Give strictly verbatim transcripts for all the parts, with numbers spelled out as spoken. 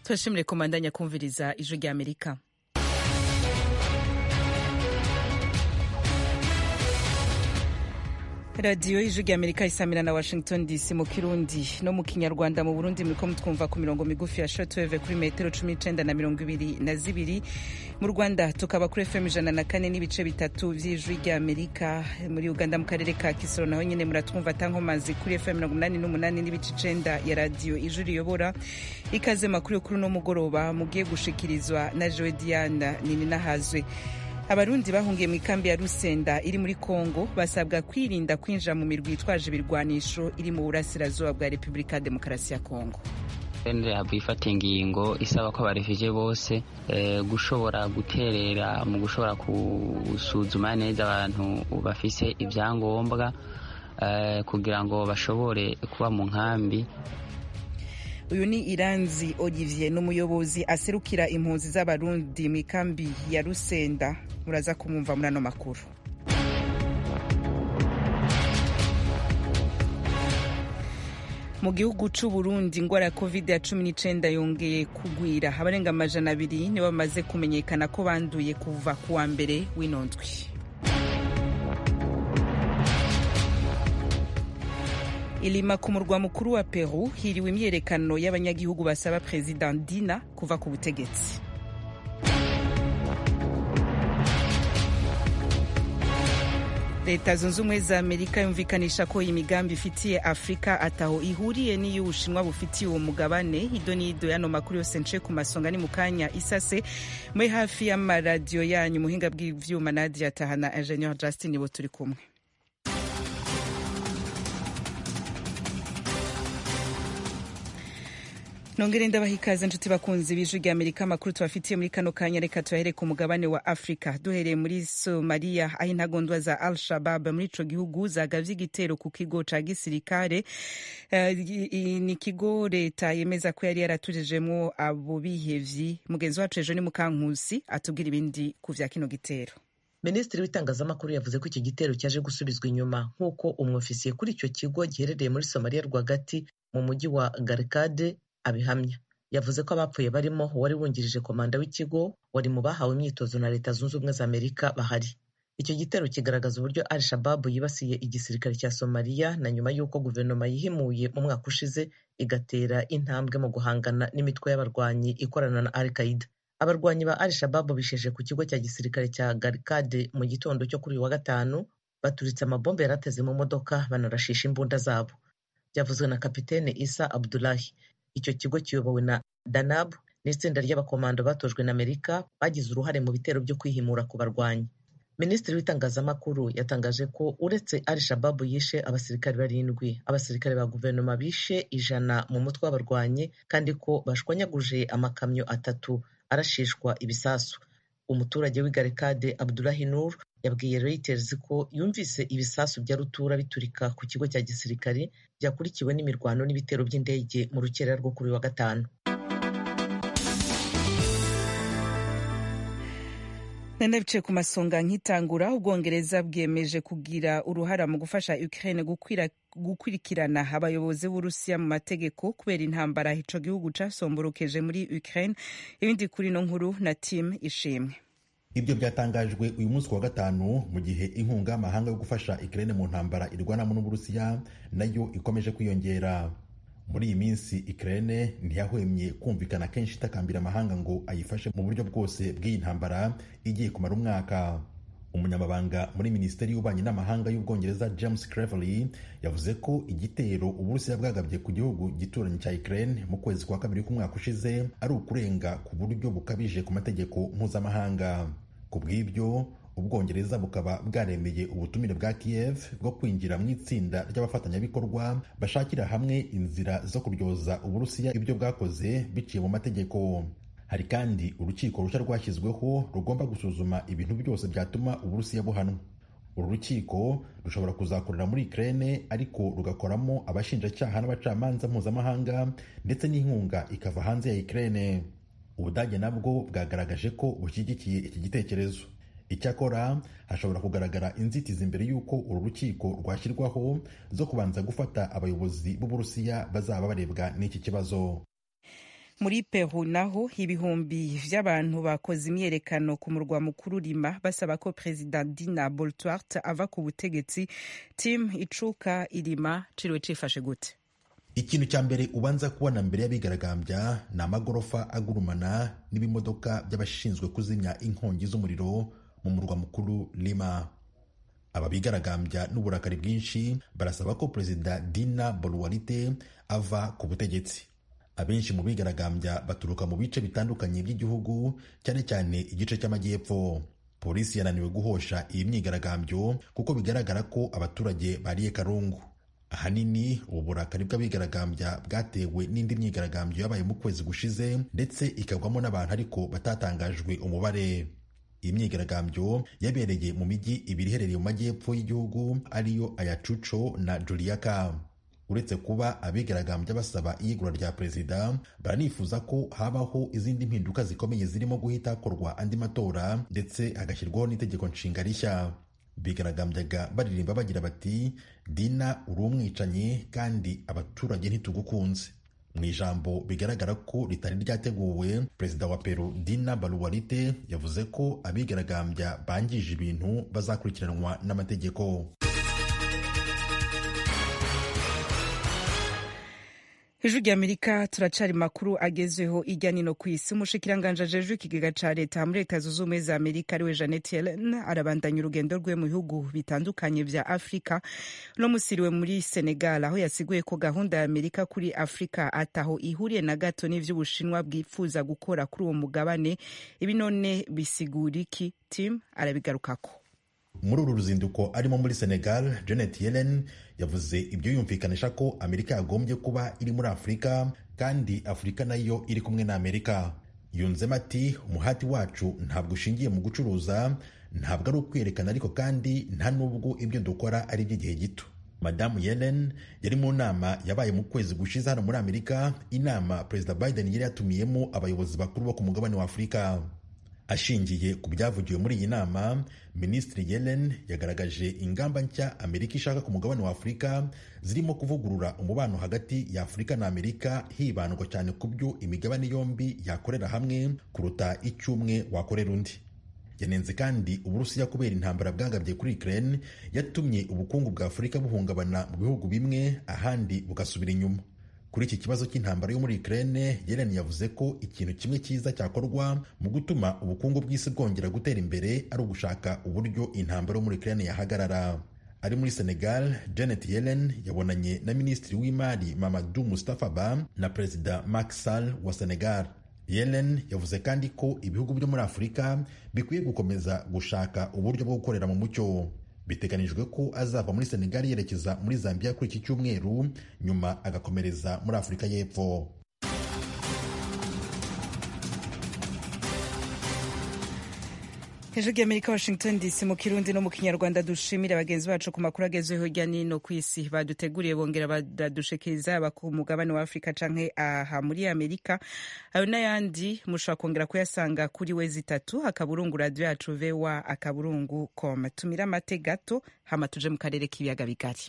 turashimire komandanya kumviriza ijwi rya Amerika. radiyo ijwi rya Amerika isamira na Washington D C mu Kirundi no mu Kinyarwanda. Mu Burundi muriko mutwumva ku mirongo migufi ya shortwave kuri metero cumi n'icenda na mirongo ibiri na zibiri. Mu Rwanda tukaba kuri F M ijana na kane n'ibice bitatu vy'ijwi rya Amerika. Muri Uganda mu karere ka Kisoro naho nyene muratwumva tankomazi kuri F M mirongo umunani n'umunani n'ibice icenda ya radiyo ijwi riyobora. Ikaze makuru yo kuri no mugoroba mugiye gushikirizwa na Joe Diana Nininahazwe. Abarundi bahungiye mu ikambi ya Rusenda iri muri Kongo basabwa kwirinda kwinjira mu mirwi yitwaje ibirwanisho iri mu burasirazuba bwa Repubulika Demokarasi ya Kongo. Bifata ingingo isaba ko abarefugee bose e, gushobora guterera mu gushobora kusuzuma neza abantu bafise ibyangombwa e, kugira ngo bashobore kuba mu nkambi. Uyu ni Iranzi Olivier n'umuyobozi aserukira impunzi z'abarundi mu ikambi ya Rusenda. Muraza kumumva muri ano makuru. Mu gihugu c'u Burundi ingwara ya covid ya cumi n'icenda yongeye kugwira. Abarenga amajana abiri nibo bamaze kumenyekana ko banduye kuva kuwa mbere w'inondwi. Ilima ku murwa mukuru wa Peru hiriwe imyerekano y'abanyagihugu basaba President Dina kuva ku butegetsi. Leta zunze ubumwe za Amerika yumvikanisha ko imigambi ifitiye Afrika ataho ihuriye n'iyo Ubushinwa bufitiye uwo mugabane. Ido n'ido yano makuru yose nce ku masonga ni mukanya isase mwe hafi y'amaradiyo yanyu. Muhinga bw'ivyuma Nadia Tahana, Engineer Justin bo turi kumwe. Nongere ndabaha ikaze nshuti bakunzi b'ijwi rya Amerika. Amakuru tubafitiye muri kano kanya reka tuyahere ku mugabane wa Afrika. Duhereye muri Somalia aho intagondwa za Al-Shabaab muri ico gihugu zagavye igitero ku kigo ca gisirikare. Uh, ni ikigo leta yemeza ko yari yaratujejemwo abo bihevyi. Mugenzi wacu ejo ni Mukankusi atubwira ibindi ku vya kino gitero. Minisitiri w'itangazamakuru yavuze ko iki gitero cyaje gusubizwa inyuma nk'uko umwofisiye kuri icyo kigo giherereye muri Somalia rwagati mu mujyi wa Garkade abihamya. Yavuze ko abapfuye barimo uwari wungirije komanda w'ikigo wari mu bahawe imyitozo na Leta Zunze Ubumwe za Amerika bahari. Icyo gitero kigaragaza uburyo Al-Shabaab yibasiye igisirikare cya Somalia na nyuma y'uko guverinoma yihimuye mu mwaka ushize igatera intambwe mu guhangana n'imitwe y'abarwanyi ikorana na Al-Qaeda. Abarwanyi ba Al-Shabaab bisheje ku kigo cya gisirikare cya Garkade mu gitondo cyo kuri wa gatanu, baturitse amabombe yarateze mu modoka banarashisha imbunda zabo. Byavuzwe na Kapitene Isa Abdullahi. Icyo kigo kiyobowe na Danab n'itsinda ry'abakomando batojwe na Amerika bagize uruhare mu bitero byo kwihimura ku barwanyi. Minisitiri w'itangazamakuru yatangaje ko uretse Al-Shabaab yishe abasirikare barindwi, abasirikare ba guverinoma bishe ijana mu mutwe w'abarwanyi kandi ko bashwanyaguje amakamyo atatu arashishwa ibisasu. Umuturage w'i Garkade Abdullahi Nur yabwiye Reuters ko yumvise ibisasu bya rutura biturika ku kigo cya gisirikare byakurikiwe n'imirwano n'ibitero by'indege mu rukerera rwo kuri wa gatanu. Nenda bice ku masonga nkitangura. Ubwongereza bwiyemeje kugira uruhara mu gufasha Ukraine gukwira gukurikirana abayobozi b'Urusiya mu mategeko kubera intambara ico gihugu casomborokeje muri Ukraine. Ibindi kuri no nkuru na team ishimwe. Ibyo byatangajwe uyu munsi wa gatanu mu gihe inkunga y'amahanga yo gufasha Ukraine mu ntambara irwanamo n'Uburusiya nayo ikomeje kwiyongera. Muri iyi minsi Ukraine ntiyahwemye kumvikana kenshi itakambira amahanga ngo ayifashe mu buryo bwose bw'iyi ntambara igiye kumara umwaka. Umunyamabanga muri Minisiteri y'Ububanyi n'Amahanga y'Ubwongereza James Cleverly yavuze ko igitero Uburusiya bwagabye ku gihugu gituranyi cya Ukraine mu kwezi kwa kabiri k'umwaka ushize ari ukurenga ku buryo bukabije ku mategeko mpuzamahanga. Ku bw'ibyo Ubwongereza bukaba bwaremeye ubutumire bwa Kiev bwo kwinjira mu itsinda ry'abafatanyabikorwa bashakira hamwe inzira zo kuryoza Uburusiya ibyo bwakoze biciye mu mategeko. Hari kandi urukiko rushya rwashyizweho rugomba gusuzuma ibintu byose byatuma Uburusiya buhanwa. Uru rukiko rushobora kuzakorera muri Ukraine ariko rugakoramo abashinjacyaha n'abacamanza mpuzamahanga ndetse n'inkunga ikava hanze ya Ukraine. Ubudage nabwo bwagaragaje ko bushyigikiye iki gitekerezo. Icyakora hashobora kugaragara inzitizi imbere y'uko uru rukiko rwashyirwaho zo kubanza gufata abayobozi b'Uburusiya bazaba barebwa n'iki kibazo. muri Peru naho ibihumbi vy'abantu bakoze imyerekano ku murwa mukuru Lima basaba ko President Dina Boluarte ava ku butegetsi. Tim Icuka Ilima ciriwe cifashe gute? Ikintu cya mbere ubanza kubona mbere y'abigaragambya ni amagorofa agurumana n'ibimodoka by'abashinzwe kuzimya inkongi z'umuriro mu murwa mukuru Lima. Aba bigaragambya n'uburakari bwinshi barasaba ko Perezida Dina Boluarte ava ku butegetsi. Abenshi mu bigaragambya baturuka mu bice bitandukanye by'igihugu, cyane cyane igice cy'amajyepfo. Polisi yananiwe guhosha iyi myigaragambyo kuko bigaragara ko abaturage bariye karungu. Ahanini ubu burakari bw'abigaragambya bwatewe n'indi myigaragambyo yabaye mu kwezi gushize ndetse ikagwamo n'abantu ariko batatangajwe umubare. Iyi myigaragambyo yabereye mu mijyi ibiri iherereye mu majyepfo y'igihugu ariyo Ayacucho na Juliaca. Uretse kuba abigaragambya basaba iyegura rya perezida, baranifuza ko habaho izindi mpinduka zikomeye zirimo guhita hakorwa andi matora ndetse hagashyirwaho n'itegeko nshinga rishya. Bigaragambyaga baririmba bagira bati Dina uri umwicanyi kandi abaturage ntitugukunze. Mu ijambo bigaragara ko ritari ryateguwe, perezida wa Peru Dina Boluarte yavuze ko abigaragambya bangije ibintu bazakurikiranwa n'amategeko. Ijwi ry'Amerika turacari makuru agezweho irya nino kw'isi. Umushikiranganje ajejwe ikigega ca leta muri Leta Zunze Ubumwe za Amerika ariwe Janet Yellen arabandanya urugendo rwe mu bihugu bitandukanye vya Afrika no musiriwe muri Senegal, aho yasiguye ko gahunda ya Amerika kuri Afrika ataho ihuriye na gato n'ivy'Ubushinwa bwifuza gukora kuri uwo mugabane. Ibi none bisigura iki? Tim arabigarukako. Muri uru ruzinduko arimo muri Senegal, Janet Yellen yavuze ibyo yumvikanisha ko Amerika yagombye kuba iri muri Afrika kandi Afrika nayo iri kumwe na Amerika. Yunzemo ati umuhati wacu ntabwo ushingiye mu gucuruza, ntabwo ari ukwerekana, ariko kandi nta nubwo ibyo dukora ari iby'igihe gito. Madamu Yellen yari mu nama yabaye mu kwezi gushize hano muri Amerika, inama Perezida Biden yari yatumiyemo abayobozi bakuru bo ku mugabane wa Afrika. Ashingiye ku byavugiwe muri iyi nama, Minisitiri Yellen yagaragaje ingamba nshya Amerika ishaka ku mugabane wa Afrika zirimo kuvugurura umubano hagati ya Afrika na Amerika, hibandwa cyane ku byo imigabane yombi yakorera hamwe kuruta icyo umwe wakorera undi. Yanenze kandi Uburusiya kubera intambara bwagabye kuri Ukraine yatumye ubukungu bwa Afrika buhungabana mu bihugu bimwe, ahandi bugasubira inyuma. Kuri iki kibazo cy'intambara yo muri Ukraine, Yellen yavuze ko ikintu kimwe cyiza cyakorwa mu gutuma ubukungu bw'isi bwongera gutera imbere ari ugushaka uburyo intambara yo muri Ukraine yahagarara. Ari muri Senegal, Janet Yellen yabonanye na Minisitiri w'Imari Mamadou Moustapha Ba na Perezida Macky Sall wa Senegal. Yellen yavuze kandi ko ibihugu byo muri Afrika bikwiye gukomeza gushaka uburyo bwo gukorera mu mucyo. Biteganijwe ko azava muri Senegal yerekeza muri Zambia kuri iki cyumweru, nyuma agakomereza muri Afrika y'Epfo. Ijwi ry'Amerika, Washington D C mu Kirundi no mu Kinyarwanda. Dushimira abagenzi bacu ku makuru agezweho hirya nino ku isi baduteguriye bongera badadushikiriza aba ku mugabane wa Afrika canke aha muri Amerika. Ayo n'ayandi mushobora kongera kuyasanga kuri wezi itatu akaburungu radio yacu voa akaburungu com. Tumira amate gato hama tuje mu karere k'ibiyaga bigari.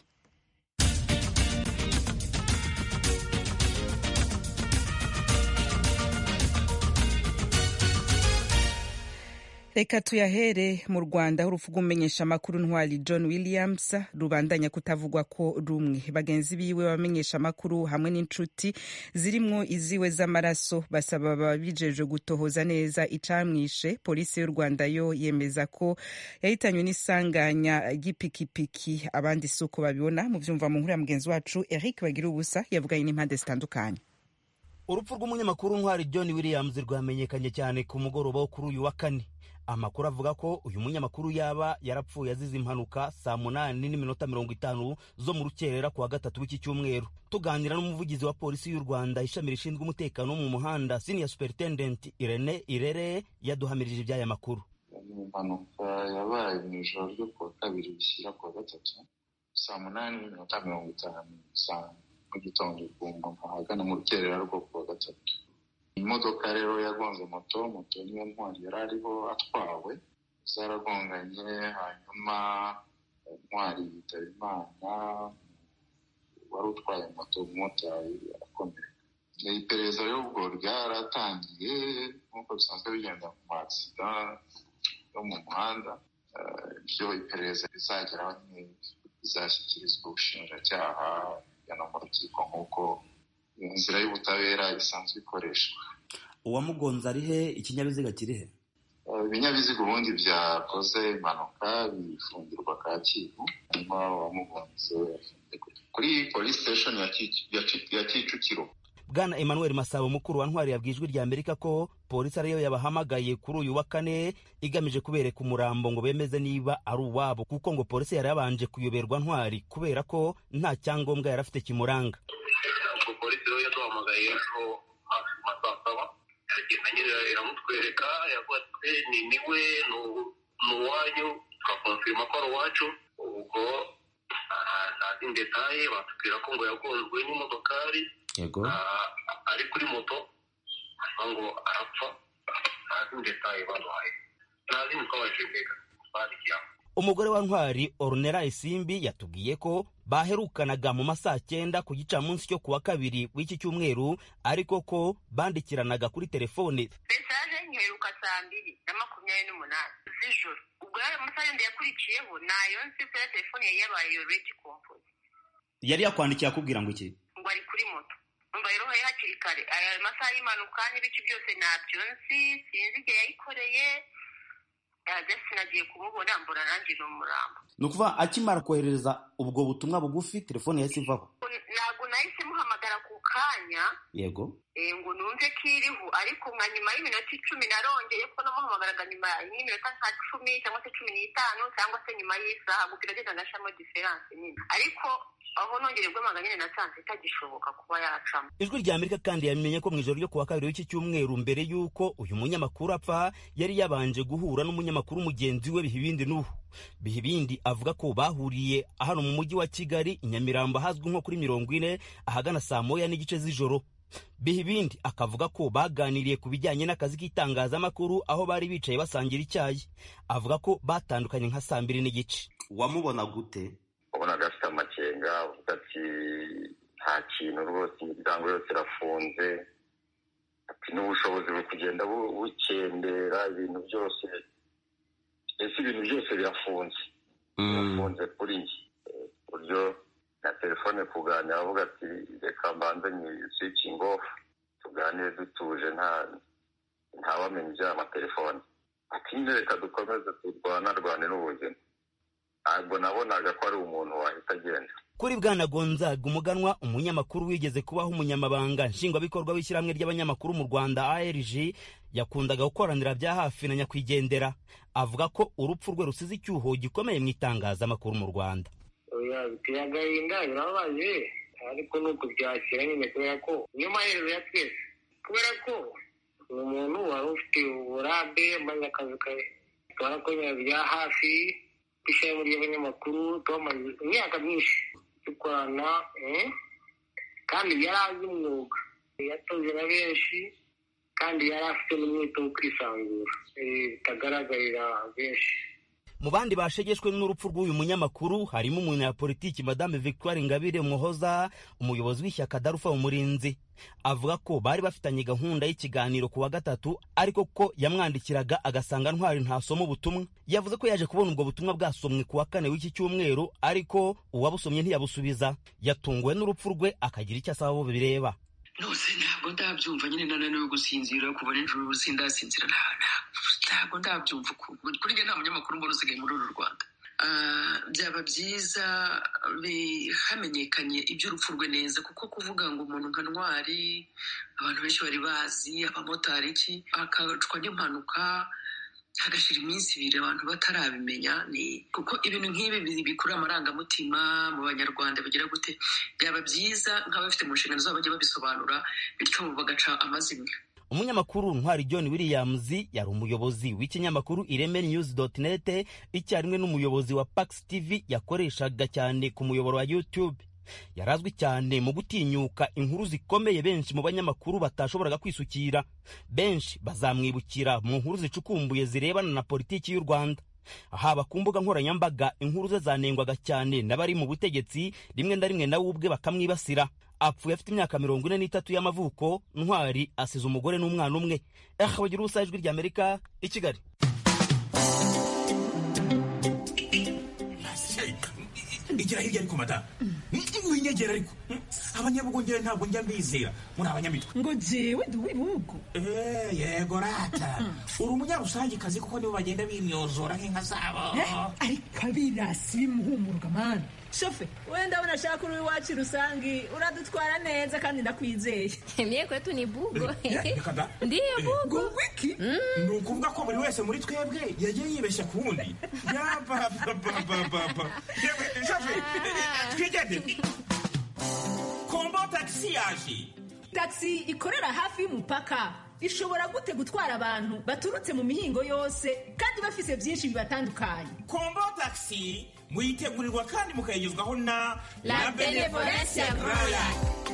Reka tuyahere mu Rwanda, aho urupfu rw'umumenyesha makuru ntwari John Williams rubandanya kutavugwa ko rumwe. Bagenzi biwe bamenyesha makuru hamwe n'inshuti zirimwo iziwe z'amaraso basaba babijejwe gutohoza neza icamwishe. Polisi y'u Rwanda yo yemeza ko yahitanywe n'isanganya ry'ipikipiki, abandi suko babibona. Mu vyumva mu nkuru ya mugenzi wacu Eric Bagira ubusa yavuganye n'impande zitandukanye. Urupfu rw'umunyamakuru ntwari John Williams rwamenyekanye cyane ku mugoroba wo kuri uyu wa kane. Amakuru avuga ko uyu munyamakuru yaba yarapfuye azize impanuka saa munani n'iminota mirongo itanu zo mu rukerera ku wa gatatu w'iki cyumweru. Tuganira n'umuvugizi wa polisi y'u Rwanda ishami rishinzwe umutekano mu muhanda, Senior Superintendent Irene Irere, yaduhamirije iby'aya makuru. Impanuka yabaye mu ijoro ryo ku wa kabiri bishyira ku wa gatatu saa munani n'iminota mirongo itanu saa mu gitondo kumva ahagana mu rukerera rwo ku wa gatatu. Imodoka rero yagonze moto, moto niyo ntwari yari ariho atwawe, zaragonganye, hanyuma ntwari yitaba Imana, wari utwaye moto umumotari arakomereka. iperereza rero ubwo ryaratangiye nk'uko bisanzwe bigenda mu maksida yo mu muhanda. Ibyo iperereza rizageraho bizashyikirizwa ubushinjacyaha no mu rukiko nk'uko inzira y'ubutabera isanzwe ikoreshwa. Uwamugonze ari he? Ikinyabiziga kiri he? Ibinyabiziga ubundi byakoze impanuka bifungirwa Kacyiru, hanyuma uwamugonze kuri police station ya Kicukiro. Bwana Emmanuel Masabo, mukuru wa Ntwari, yabwiye Ijwi ry'Amerika ko polisi ariyo yabahamagaye kuri uyu wa kane igamije kubereka umurambo ngo bemeze niba ari uwabo, kuko ngo polisi yari yabanje kuyoberwa Ntwari kubera ko nta cyangombwa yari afite kimuranga. Polisi rero yaduhamagaye ejo hafi mu saa saba, agenda nyine iramutwereka, yavuga ati ni niwe ni uwanyu, tukakonfirma ko ari uwacu. Ubwo nta zindi detaye batubwira ko ngo yagonzwe n'imodokari. Yego. Ari kuri moto, ngo arapfa. Nta zindi detaye baduhaye, nta zindi twabashije mbega twandikira. Umugore wa Ntwari, Ornella Isimbi, yatubwiye ko baherukanaga mu masaa cyenda ku gicamunsi cyo kuwa kabiri w'iki cyumweru, ariko ko bandikiranaga kuri telefone. Message nkeruka saa mbiri na makumyabiri n'umunani z'ijoro. Ubwo yari amasaha yandi yakurikiyeho nayo nsi kuri telefone yari yabaye already composed. Yari yakwandikiye akubwira ngo iki? Ngo ari kuri moto. Umva rero hari hakiri kare aya masaha y'impanuka n'ibice byose nabyo nsi sinzi igihe yayikoreye. Adesi nagiye kumubona mbona nanjye n'umurambo. Nukuva akimara kohereza ubwo butumwa bugufi telefone yahise ivaho. Ntabwo nahise muhamagara ku kanya. Yego. Eh ngo numve kiriho, ariko nka nyuma y'iminota icumi narongeye ko namuhamagaraga nyuma y'iminota nka cumi cyangwa se cumi n'itanu cyangwa se nyuma y'isaha, gupirageza ngashamo difference nini. Ariko aho nongeye guhamagara nyine nasanze itagishoboka kuba yacamo. Ijwi ry'Amerika kandi yamenye ko mu ijoro ryo kuwa kabiri w'iki cyumweru, mbere y'uko uyu munyamakuru apfa, yari yabanje guhura n'umunyamakuru mugenzi we Bihibindi Nuhu. Bihibindi avuga ko bahuriye hano mu mujyi wa Kigali, i Nyamirambo, hazwi nko kuri mirongo ine, ahagana saa moya n'igice z'ijoro. Bihibindi akavuga ko baganiriye ku bijyanye n'akazi k'itangazamakuru, aho bari bicaye basangira icyayi. Avuga ko batandukanye nka saa mbiri n'igice. Wamubona gute? Ubonaga afite amakenga, avuga ati nta kintu rwose, imiryango yose irafunze, ati n'ubushobozi buri kugenda bukendera, ibintu byose ese ibintu byose birafunze birafunze kuri njye, buryo na telefone kuganira, avuga ati reka mbanze ni switching off, tuganire dutuje, nta ntawamenya iby'amatelefone. Ati reka dukomeze turwanarwane n'ubuzima. Ntabwo nabonaga ko ari umuntu wahita agenda. Kuri Bwana Gonzaga Umuganwa, umunyamakuru wigeze kubaho umunyamabanga nshingwabikorwa w'ishyirahamwe ry'abanyamakuru mu Rwanda A R G, yakundaga gukoranira bya hafi na nyakwigendera. Avuga ko urupfu rwe rusize icyuho gikomeye mu itangazamakuru mu Rwanda. Oya, biteye agahinda, birababaje, ariko nuko byakira nyine, kubera ko niyo maherezo ya twese, kubera ko ni umuntu wari ufite uburambe, maze akazi kawe twarakorera bya hafi, ishami ry'abanyamakuru, twamaze imyaka myinshi dukorana, kandi yari azi umwuga, yatoze na benshi, kandi yari afite n'umwete wo kwisanzura bitagaragarira benshi. Mu bandi bashegeshwe n'urupfu rw'uyu munyamakuru harimo umunyapolitiki Madame Victoire Ingabire Muhoza, umuyobozi w'ishyaka Darufa Umurinzi. Avuga ko bari bafitanye gahunda y'ikiganiro ku wa gatatu, ariko ko yamwandikiraga agasanga Ntwari ntasoma ubutumwa. Yavuze ko yaje kubona ubwo butumwa bwasomwe ku wa kane w'iki cyumweru, ariko uwabusomye ntiyabusubiza. Yatunguwe n'urupfu rwe, akagira icyo asaba abo bireba. Nose ntabwo ndabyumva, nyine nananiwe gusinzira, kuva nijoro sindasinzira, ntabwo ndabyumva ukuntu. Kuri njye nta munyamakuru mbona usigaye muri uru Rwanda. Byaba byiza hamenyekanye iby'urupfu rwe neza, kuko kuvuga ngo umuntu nka Ntwari abantu benshi bari bazi, abamotari iki, akacwa n'impanuka hagashira iminsi ibiri abantu batarabimenya, ni kuko ibintu nk'ibi bikura amarangamutima mu banyarwanda bigira gute. Byaba byiza nk'abafite mu nshingano zabo bajya babisobanura, bityo bagaca amazimwe. Umunyamakuru Ntwari John Williams yari umuyobozi w'ikinyamakuru ireme news dot net, icyarimwe n'umuyobozi wa Pax T V yakoreshaga cyane ku muyoboro wa YouTube. Yarazwi cyane mu gutinyuka inkuru zikomeye benshi mu banyamakuru batashoboraga kwisukira. Benshi bazamwibukira mu nkuru zicukumbuye zirebana na politiki y'u Rwanda. Haba ku mbuga nkoranyambaga inkuru ze zanengwaga cyane n'abari mu butegetsi, rimwe na rimwe nawe ubwe bakamwibasira. apfuye afite imyaka mirongo ine n'itatu y'amavuko. Ntwari asize umugore n'umwana umwe. aha bagira ubusa ijwi ry'Amerika i Kigali. Igira hirya ariko madamu winyegera ariko abanyabugongera ntabwo njya mbizera muri abanyamitwe ngo jewe ndi uw'ibihugu. Eh, yego rata uri umunyarusangikazi kuko nibo bagenda bimyozora nk'inka zabo. Ariko abirasi bimuhumuruka mani shofe wenda unashaka uri iwacu rusangi uradutwara neza kandi ndakwizeye. Mie kwetu ni bugo. Ndiyo bugo. Wiki ni ukuvuga ko buri wese muri twebwe yagiye yibeshya ku wundi. Yapapapapapa shofe twigende kombo taxi yaje. Taxi ikorera hafi y'umupaka ishobora gute gutwara abantu baturutse mu mihingo yose kandi bafise byinshi bibatandukanye. Kombo taxi muyitegurirwa kandi mukayigezwaho na La Benevolencia Royal.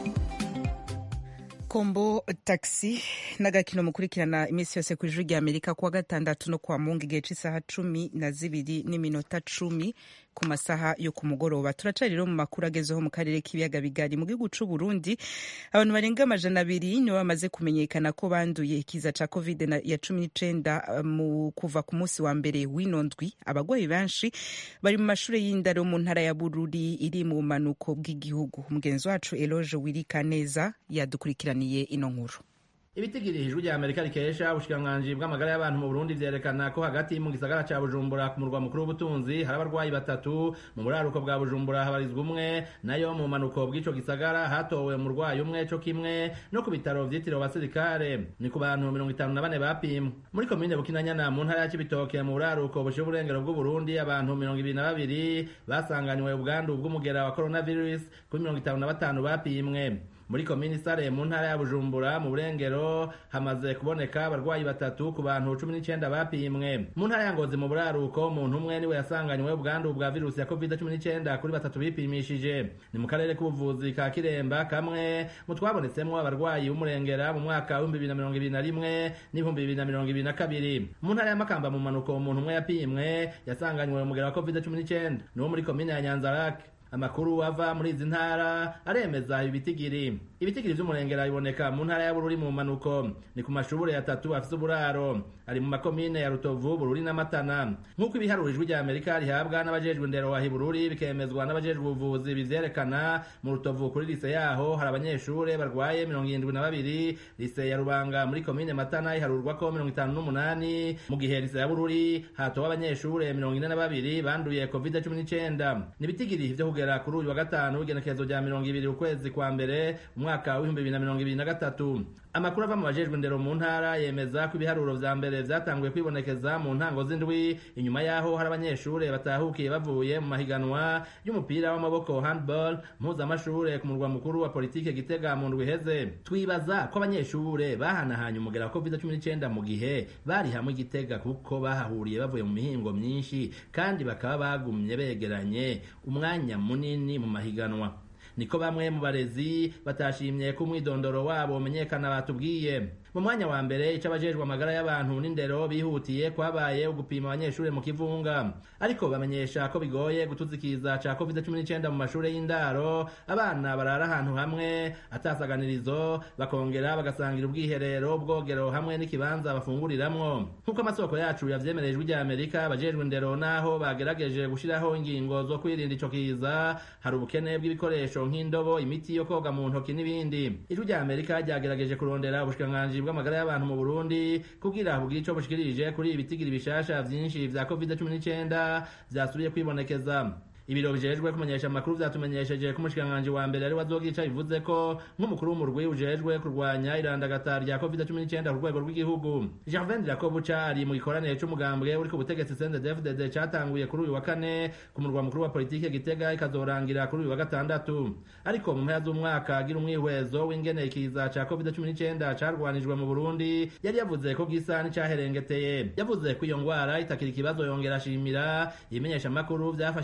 Kombo taxi n'agakino mukurikirana iminsi yose ku ijwi ry'Amerika kuwa gatandatu no kwa mungu igihe c'isaha cumi na zibiri n'iminota cumi ku masaha yo ku mugoroba. Turacari rero mu makuru agezeho mu karere k'ibiyaga bigari. Mu gihugu c'u Burundi abantu barenga amajana abiri nibo bamaze kumenyekana ko banduye ikiza ca covid ya cumi n'icenda mu kuva ku munsi wa mbere w'ino ndwi. Abagwayi benshi bari mu mashure y'indaro mu ntara ya Bururi iri mu manuko bw'igihugu. Mugenzi wacu Eloge Wirikaneza yadukurikiraniye ino nkuru. Ibitigiri ijwi ry'Amerika rikesha ubushikiranganji bw'amagara y'abantu mu Burundi vyerekana ko hagati mu gisagara ca Bujumbura ku murwa mukuru w'ubutunzi hari abarwayi batatu. Mu buraruko bwa Bujumbura habarizwa umwe, nayo mu manuko bw'ico gisagara hatowe umurwayi umwe co kimwe no ku bitaro vyitiriwe abasirikare. Ni ku bantu mirongo itanu na bane bapimwe. Muri komine Bukinanyana mu ntara ya Cibitoke mu buraruko bushiye uburengero bw'u Burundi abantu mirongo ibiri na babiri basanganiwe ubwandu bw'umugera wa coronavirus kuri mirongo itanu na batanu bapimwe. Muri komini Sare mu ntara ya Bujumbura mu burengero hamaze kuboneka abarwayi batatu ku bantu cumi n'icenda bapimwe. Mu ntara ya Ngozi mu buraruko umuntu umwe niwe yasanganywe ubwandu bwa virusi ya covid cumi n'icenda kuri batatu bipimishije. Ni mu karere k'ubuvuzi ka Kiremba kamwe mu twabonetsemwo abarwayi b'umurengera mu mwaka wa bibiri na mirongo ibiri na rimwe n'ibihumbi bibiri na mirongo ibiri na kabiri. Mu ntara ya Makamba mu manuko umuntu umwe yapimwe yasanganywe umugera wa covid cumi n'icenda n'uwo muri komine ya Nyanzarake. Amakuru ava muri izi ntara aremeza ibitigiri. Ibitigiri vy'umurengera biboneka mu ntara ya Bururi mu manuko. Ni ku mashure atatu afise uburaro. Ari mu makomine ya Rutovu, Bururi na Matana. Nk'uko ibiharuro ijwi ry'Amerika rihabwa n'abajejwe indero wa Bururi bikemezwa n'abajejwe ubuvuzi bivyerekana mu Rutovu kuri lise yaho hari abanyeshure barwaye mirongo irindwi na babiri. Lise ya Rubanga muri komine Matana iharurwa ko mirongo itanu n'umunani. Mu gihe lise ya Bururi hatowe abanyeshure mirongo ine na babiri banduye covid cumi n'icenda. Ni ibitigiri vyo kugera kuri uyu wa gatanu w'igenekerezo rya mirongo ibiri ukwezi kwa mbere umwaka w'ibihumbi bibiri na mirongo ibiri na gatatu. Amakuru ava mu bajejwe indero mu ntara yemeza ko ibiharuro vya mbere vyatanguye kwibonekeza mu ntango z'indwi inyuma yaho hari abanyeshure batahukiye bavuye mu mahiganwa y'umupira w'amaboko handball mpuzamashure ku murwa mukuru wa politike Gitega mu ndwi iheze. Twibaza ko abanyeshure bahanahanye umugera wa covid cumi n'icenda mu gihe bari hamwe Gitega kuko bahahuriye bavuye mu mihingo myinshi kandi bakaba bagumye begeranye umwanya munini mu mahiganwa. Niko bamwe mu barezi batashimye ko umwidondoro wabo umenyekana batubwiye. Mu mwanya wa mbere icabajejwe amagara y'abantu n'indero bihutiye kwabaye ugupima abanyeshure mu kivunga, ariko bamenyesha ko bigoye gutuzikiza ca covid cumi n'icenda mu mashure y'indaro. Abana barara ahantu hamwe atasaganirizo, bakongera bagasangira ubwiherero, ubwogero hamwe n'ikibanza bafunguriramwo. Nk'uko amasoko yacu yavyemereye ijwi ry'Amerika, abajejwe indero naho bagerageje gushiraho ingingo zo kwirinda ico kiza, hari ubukene bw'ibikoresho nk'indobo, imiti yo koga mu ntoki n'ibindi. Ijwi ry'Amerika ryagerageje kurondera ubushikiranganji bw'amagara y'abantu mu Burundi kugira bugire ico bushikirije kuri ibitigiri bishasha vyinshi vya covid cumi n'icenda vyasubiye kwibonekeza. Ibiro bijejwe kumenyesha amakuru vyatumenyesheje ko umushikiranganji wa mbere ari wazogica bivuze ko nk'umukuru w'umurwi ujejwe kurwanya irandagata rya covid cumi n'icenda ku rwego rw'igihugu. Gervain Dirakobuca ari mu gikoraniro c'umugambwe uri ku butegetsi C N D D F D D catanguye kuri uyu wa kane ku murwa mukuru wa politike Gitega ikazorangira kuri uyu wa gatandatu. Ariko mu mpera z'umwaka agira umwihwezo w'ingene ikiza ca covid cumi n'icenda carwanijwe mu Burundi yari yavuze ko gisa n'icaherengeteye. Yavuze ko iyo ngwara itakiri ikibazo, yongera ashimira ibimenyesha amakuru vyafashije kugira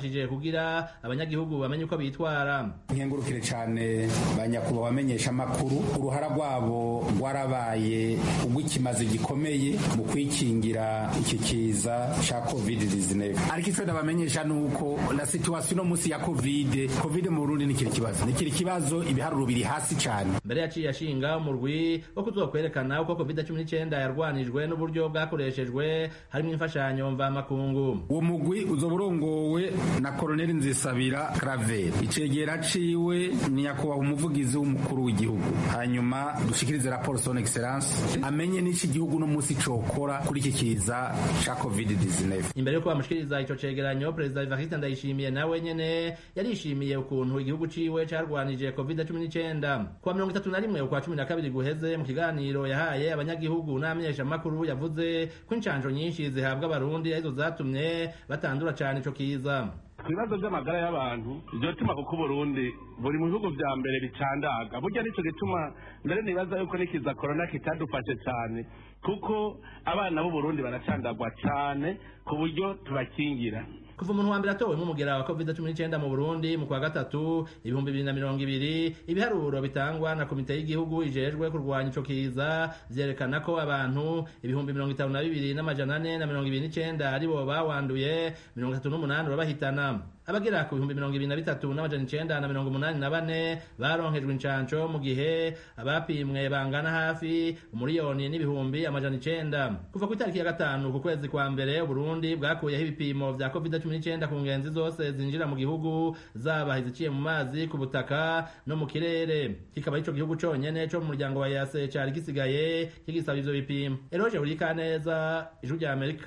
kugira abanyagihugu bamenye uko bitwara. nkengurukire cyane banyakubahwa bamenyesha amakuru uruhara rwabo rwarabaye ugw'ikimaze gikomeye mu kwikingira iki kiza ca covid dix-neuf. ariko icyo ndabamenyesha nuko la situation no musi ya covid covid mu Burundi ni kiri kibazo ni kiri kibazo ibiharuro biri hasi cyane. Mbere yaciye ashinga umurwi wo kuzokwerekana uko covid cumi n'icyenda yarwanijwe n'uburyo bwakoreshejwe harimo imfashanyo mva makungu. uwo mugwi uzoburongowe na Colonel Nzisabira Claver, icegera ciwe ni nyakubahwa umuvugizi w'umukuru w'igihugu, hanyuma dushikirize raporo son excellence amenye n'iki gihugu no musi cokora kuri iki kiza ca covid dix-neuf. Imbere yo kubamushikiriza ico cegeranyo, Perezida Evariste Ndayishimiye nawe nyene yarishimiye ukuntu igihugu ciwe carwanije covid cumi n'icyenda. Kuwa mirongo itatu na rimwe ukwa cumi na kabiri guheze mu kiganiro yahaye abanyagihugu n'amenyesha makuru yavuze ko incanjo nyinshi zihabwa abarundi arizo zatumye batandura cyane ico kiza. ibibazo by'amagara y'abantu ibyo tuma kuko Burundi buri mu bihugu vya mbere bicandaga burya nico gituma mbere nibaza yuko nikiza corona kitadufashe cyane kuko abana b'u Burundi baracandagwa cyane ku buryo tubakingira. Kuva umuntu wa mbere atowe nk'umugera wa covid cumi n'icyenda mu Burundi mu kwa gatatu ibihumbi bibiri na mirongo ibiri, ibiharuro bitangwa na komite y'igihugu ijejwe kurwanya ico kiza vyerekana ko abantu ibihumbi mirongo itanu na bibiri n'amajana ane na mirongo ibiri n'icenda aribo bawanduye, mirongo itatu n'umunani urabahitana. Abagera ku bihumbi mirongo ibiri na bitatu n'amajana icenda na mirongo umunani na bane baronkejwe incanco mu gihe abapimwe bangana hafi umuriyoni n'ibihumbi amajana icenda. Kuva ku itariki ya gatanu ku kwezi kwa mbere Burundi bwakuyeho ibipimo vya covid cumi n'icyenda ku ngenzi zose zinjira mu gihugu, zaba iziciye mu mazi, ku butaka no mu kirere. Kikaba ico gihugu conyene co mu muryango wa E A C cari gisigaye kigisaba ivyo bipimo. Eroje Urikaneza, Ijwi rya Amerika.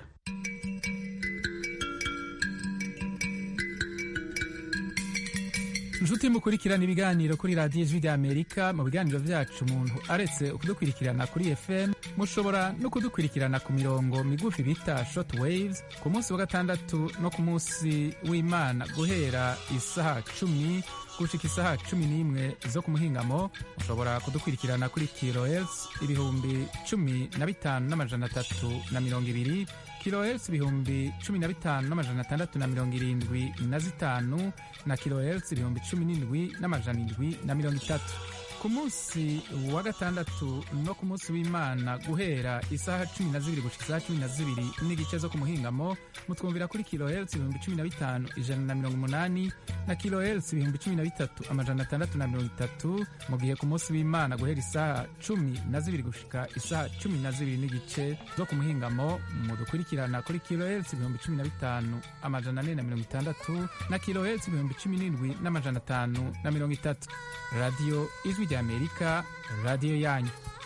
Nshuti mukurikirana ibiganiro kuri radiyo Ijwi rya Amerika. Mu biganiro vyacu umuntu aretse kudukurikirana kuri F M mushobora no kudukurikirana ku mirongo migufi bita short waves ku munsi wa gatandatu no ku munsi w'Imana guhera isaha cumi gushika isaha cumi n'imwe zo ku muhingamo. Mushobora kudukurikirana kuri kilohertz ibihumbi cumi na bitanu n'amajana atatu na mirongo ibiri, kilohertz ibihumbi cumi na bitanu n'amajana atandatu na mirongo irindwi na zitanu na kilohertz ibihumbi cumi n'indwi n'amajana indwi na mirongo itatu. Ku munsi wa gatandatu no ku munsi w'Imana guhera isaha cumi na zibiri gushika isaha cumi na zibiri n'igice zo ku muhingamo mutwumvira kuri kilohertz ibihumbi cumi na bitanu ijana na mirongo umunani na kilohertz ibihumbi cumi na bitatu amajana atandatu na mirongo itatu, mu gihe ku munsi w'Imana guhera isaha cumi na zibiri gushika isaha cumi na zibiri n'igice zo ku muhingamo mudukurikirana kuri kilohertz ibihumbi cumi na bitanu amajana ane na mirongo itandatu na kilohertz ibihumbi cumi n'indwi n'amajana atanu na mirongo itatu. Radio Ijwi rya Amerika, radio yanyu.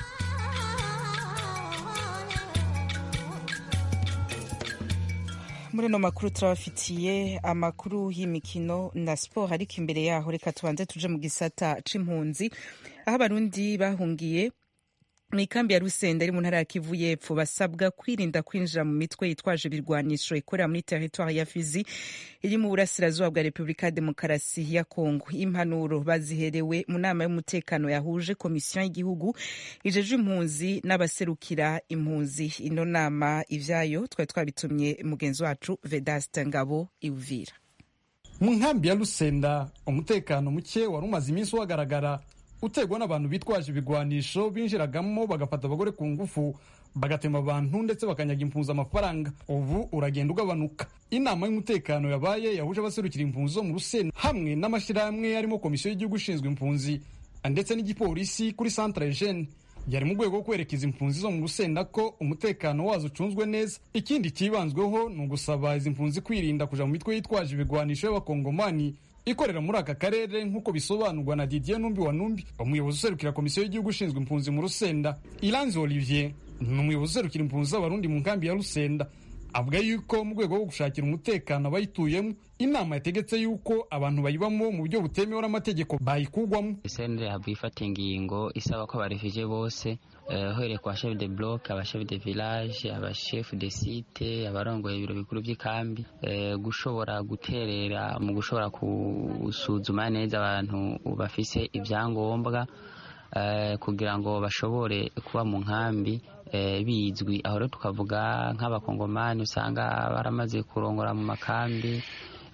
Muri no makuru turabafitiye amakuru y'imikino na sport, ariko imbere yaho reka tubanze tuje mu gisata c'impunzi aho abarundi bahungiye mu ikambi ya Rusenda iri mu ntara ya Kivu y'Epfo basabwa kwirinda kwinjira mu mitwe yitwaje ibirwanisho ikorera muri territoire ya Fizi iri mu burasirazuba bwa Repubulika ya Demokarasi ya Kongo. Impanuro baziherewe mu nama y'umutekano yahuje komisiyo y'igihugu ijeje impunzi n'abaserukira impunzi. Ino nama ivyayo twari twabitumye mugenzi wacu Vedaste Ngabo Uvira. Mu nkambi ya Rusenda umutekano muke wari umaze iminsi wagaragara utegwa n'abantu bitwaje ibigwanisho binjiragamo bagafata abagore ku ngufu bagatema abantu ndetse bakanyaga impunzi amafaranga. Ubu uragenda ugabanuka. Inama y'umutekano yabaye yahuje abaserukira impunzi zo mu Rusenda hamwe n'amashirahamwe arimo komisiyo y'igihugu ishinzwe impunzi ndetse n'igipolisi kuri Centre Jeune yari mu rwego rwo kwerekeza impunzi zo mu Rusenda ko umutekano wazo ucunzwe neza. Ikindi kibanzweho ni ugusaba izi impunzi kwirinda kuja mu mitwe yitwaje ibigwanisho y'abakongomani ikorera muri aka karere nk'uko bisobanurwa na Didier Numbi wa Numbi, umuyobozi userukira komisiyo y'igihugu ishinzwe impunzi mu Rusenda. Iranzi Olivier ni umuyobozi userukira impunzi z'abarundi mu nkambi ya Rusenda, avuga yuko mu rwego rwo gushakira umutekano abayituyemo inama yategetse yuko abantu bayibamo mu buryo butemewe n'amategeko bayikugwamo. Sendere habifata ingingo isaba ko abarefugee bose uhereye kwa chef de bloc, aba chef de village, aba chef de site, abarongoye ibiro bikuru by'ikambi gushobora guterera mu gushobora kusuzuma neza abantu bafise ibyangombwa kugira ngo bashobore kuba mu nkambi bizwi. Aho rero tukavuga nk'abakongomani usanga baramaze kurongora mu makambi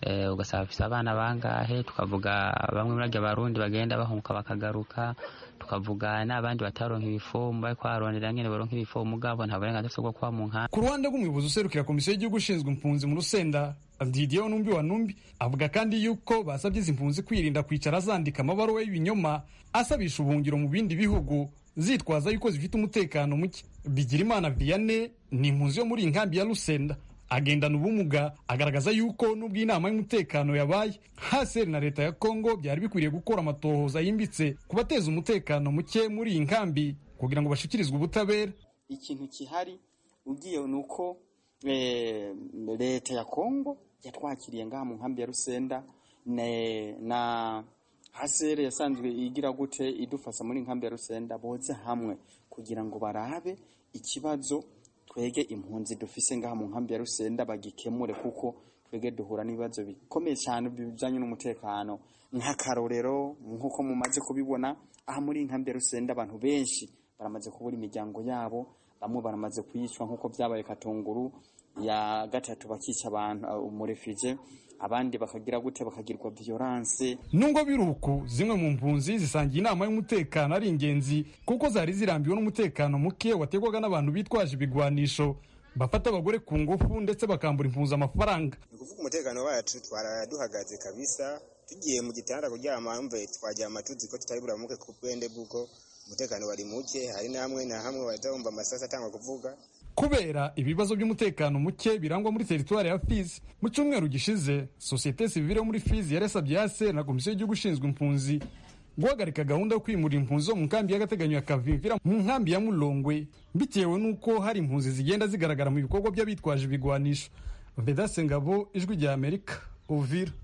ugasaba bafise abana bangahe, tukavuga bamwe muri abarundi bagenda bahunguka bakagaruka, tukavuga n'abandi bataronka ibifomu bariko barondera ngene baronka ibifomu gabo nta burenganzira bwo kuba mu nkambi. Ku ruhande rw'umuyobozi userukira komisiyo y'igihugu ishinzwe impunzi mu Rusenda Didier Numbi wa Numbi avuga kandi yuko basabye izi impunzi kwirinda kwicara zandika amabaruwa y'ibinyoma asabisha ubuhungiro mu bindi bihugu zitwaza yuko zifite umutekano muke. Bigirimana Vianney ni impunzi yo muri inkambi ya Rusenda agendana ubumuga, agaragaza yuko nubwo inama y'umutekano yabaye haseri na leta ya Kongo byari bikwiriye gukora amatohoza yimbitse kubateza umutekano muke muri iyi nkambi kugira ngo bashikirizwe ubutabera. Ikintu kihari ugiye nuko eh, leta ya Kongo yatwakiriye ngaha mu nkambi ya Rusenda ne, na haseri yasanzwe igira gute idufasa muri nkambi ya Rusenda boze hamwe kugira ngo barabe ikibazo twege impunzi dufise ngaha mu nkambi ya Rusenda bagikemure, kuko twege duhura n'ibibazo bikomeye cyane bijanye n'umutekano. Nk'akarorero nkuko mumaze kubibona aha muri nkambi ya Rusenda abantu benshi baramaze kubura imiryango yabo, bamwe baramaze kuyicwa nkuko byabaye Katunguru ya gatatu bakica abantu umurefije, abandi bakagira gute bakagirwa violence. Nungo biruko zimwe mu mpunzi zisangiye inama y'umutekano ari ingenzi kuko zari zirambiwe n'umutekano muke wategwaga n'abantu bitwaje ibigwanisho bafata abagore ku ngufu ndetse bakambura impunzi amafaranga. Ukuvuga umutekano wacu twaraduhagaze kabisa, tugiye mu gitanda kuryama mve twajyama tuzi ko tutari buramuke ku bwende bw'uko umutekano wari muke, hari namwe na hamwe bazumva amasasa atangwa kuvuga. Kubera ibibazo by'umutekano muke birangwa muri teritwari ya Fizi, mu cyumweru gishize societe civile muri Fizi yaresabye yase na komisiyo y'igihugu ishinzwe impunzi guhagarika gahunda yo kwimura impunzi zo mu nkambi y'agateganyo ya Kavimvira mu nkambi ya Mulongwe bitewe nuko hari impunzi zigenda zigaragara mu bikorwa by'abitwaje ibigwanisho. Vedase Ngabo, Ijwi rya Amerika, Uvira.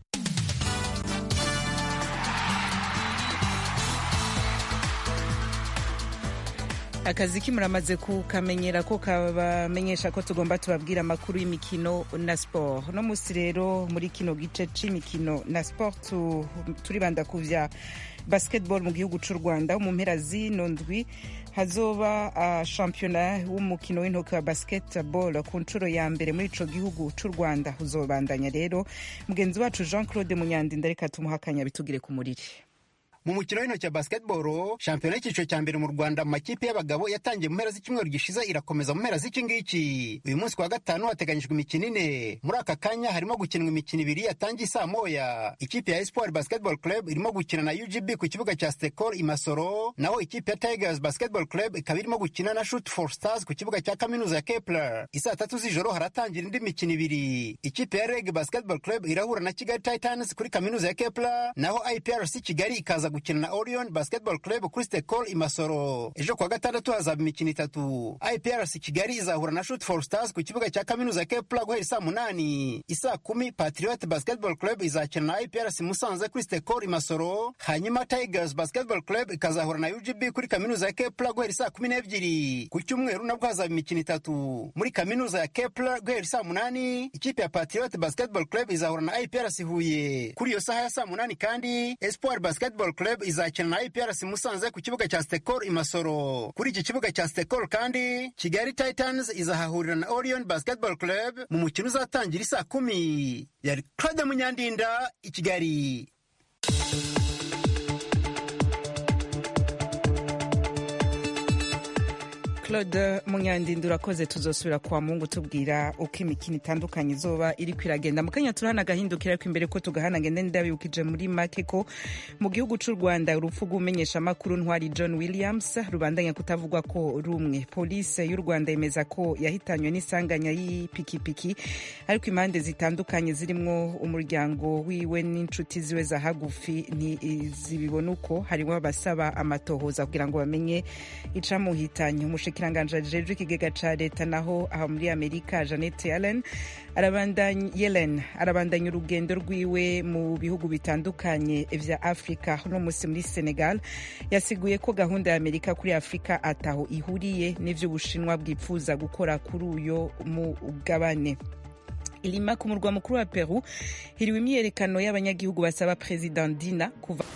Akazi kimuramaze kukamenyera ko kabamenyesha ko tugomba tubabwira amakuru y'imikino na sport. No musi rero muri kino gice c'imikino na sport tu, turibanda kuvya basketball mu gihugu c'u Rwanda. Mu mpera zino ndwi hazoba uh, championnat w'umukino w'intoki wa basketball ku nshuro ya mbere muri ico gihugu c'u Rwanda. Uzobandanya rero mugenzi wacu Jean Claude Munyandinda reka tumuhakanya bitugire ku muriri. Mu mukino w'intoki wa basketball shampiyona y'ikiciro cya mbere mu Rwanda mu makipe y'abagabo yatangiye mu mpera z'icyumweru gishize irakomeza mu mpera z'iki ngiki. Uyu munsi wa gatanu hateganyijwe imikino ine. Muri aka kanya harimo gukinwa imikino ibiri yatangiye saa moya. Ikipe ya Espoir Basketball Club irimo gukina na U G B ku kibuga cya Stekor i Masoro, naho ikipe ya Tigers Basketball Club ikaba irimo gukina na Shoot for Stars ku kibuga cya kaminuza ya Kepler. Isaa tatu z'ijoro haratangira indi mikino ibiri. Ikipe ya Reg Basketball Club irahura na Kigali Titans kuri kaminuza ya Kepler, naho I P R C Kigali ikaza gukina na Orion Basketball Club kuri Stekor i Masoro. Ejo kwa gatandatu hazaba imikino itatu. I P R C Kigali izahura na Shoot for Stars ku kibuga cya kaminuza ya Kepler guhera saa munani. Isaa kumi Patriot Basketball Club izakina na I P R C Musanze kuri Stekor i Masoro. Hanyuma Tigers Basketball Club ikazahura na U G B kuri kaminuza ya Kepler guhera saa kumi n'ebyiri. Ku cyumweru nabwo hazaba imikino itatu. Muri kaminuza ya Kepler guhera saa munani ikipe ya Patriot Basketball Club izahura na I P R C Huye. Kuri iyo saha ya saa munani kandi Espoir Basketball Club izakina na I P R C Musanze ku kibuga cya Stekor i Masoro. Kuri iki kibuga cya Stekor kandi Kigali Titans izahahurira na Orion Basketball Club mu mukino uzatangira saa kumi. Yari Claude Munyandinda i Kigali. Claude Munyandinda urakoze, tuzosubira kwa Mungu tubwira uko imikino itandukanye izoba iri kwiragenda. Mukanya turahana gahindukira ariko imbere ko tugahana ngende ndabibukije muri make ko mu gihugu c'u Rwanda urupfu rw'umenyesha makuru Ntwari John Williams rubandanya kutavugwa ko rumwe. Police y'u Rwanda yemeza ko yahitanywe n'isanganya y'ipikipiki ariko impande zitandukanye zirimwo umuryango wiwe n'inshuti ziwe za hagufi ni zibibona uko harimo abasaba amatohoza kugira ngo bamenye icamuhitanye. Umushiki kiranganje jeje ikigega ca leta naho aha muri Amerika Janet Yellen arabandanya Yellen arabandanya urugendo rwiwe mu bihugu bitandukanye vya Afrika. No musi muri Senegal yasiguye ko gahunda ya Amerika kuri Afrika ataho ihuriye n'ivyo Bushinwa bwipfuza gukora kuri uyo mugabane. Ilima ku murwa mukuru wa Peru hiriwe imyerekano y'abanyagihugu basaba President Dina kuva